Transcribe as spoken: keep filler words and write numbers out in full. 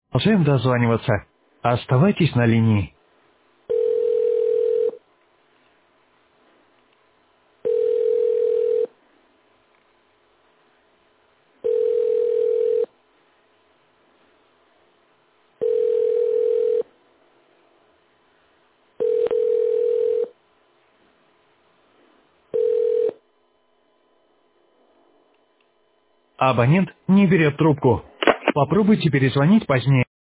Продолжаем дозваниваться. Оставайтесь на линии. Абонент не берет трубку. Попробуйте перезвонить позднее.